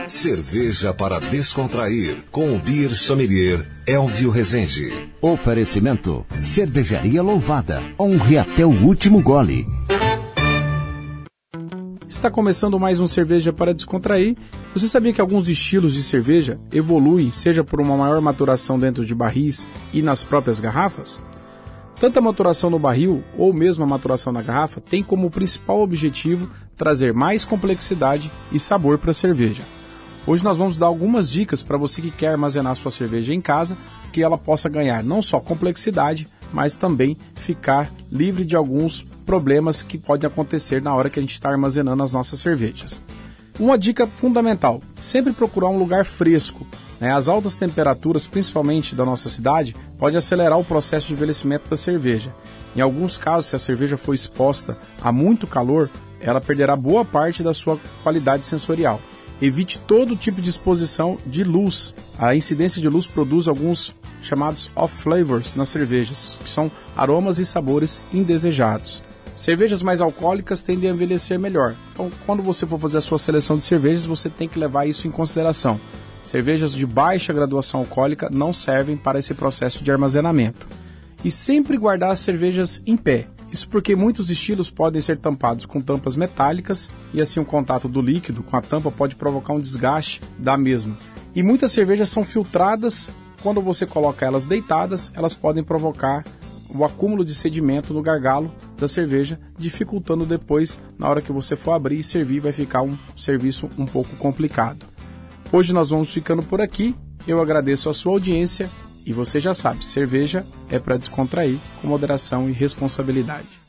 Cerveja para descontrair, com o Beer Sommelier Elvio Rezende. Oferecimento: Cervejaria Louvada. Honre até o último gole. Está começando mais um Cerveja para Descontrair. Você sabia que alguns estilos de cerveja evoluem, seja por uma maior maturação dentro de barris e nas próprias garrafas? Tanto a maturação no barril ou mesmo a maturação na garrafa tem como principal objetivo trazer mais complexidade e sabor para a cerveja. Hoje nós vamos dar algumas dicas para você que quer armazenar sua cerveja em casa, que ela possa ganhar não só complexidade, mas também ficar livre de alguns problemas que podem acontecer na hora que a gente está armazenando as nossas cervejas. Uma dica fundamental: sempre procurar um lugar fresco. As altas temperaturas, principalmente da nossa cidade, podem acelerar o processo de envelhecimento da cerveja. Em alguns casos, se a cerveja for exposta a muito calor, ela perderá boa parte da sua qualidade sensorial. Evite todo tipo de exposição de luz. A incidência de luz produz alguns chamados off-flavors nas cervejas, que são aromas e sabores indesejados. Cervejas mais alcoólicas tendem a envelhecer melhor. Então, quando você for fazer a sua seleção de cervejas, você tem que levar isso em consideração. Cervejas de baixa graduação alcoólica não servem para esse processo de armazenamento. E sempre guardar as cervejas em pé. Isso porque muitos estilos podem ser tampados com tampas metálicas e assim o contato do líquido com a tampa pode provocar um desgaste da mesma. E muitas cervejas são filtradas. Quando você coloca elas deitadas, elas podem provocar o acúmulo de sedimento no gargalo da cerveja, dificultando depois, na hora que você for abrir e servir, vai ficar um serviço um pouco complicado. Hoje nós vamos ficando por aqui. Eu agradeço a sua audiência e você já sabe, cerveja é para descontrair com moderação e responsabilidade.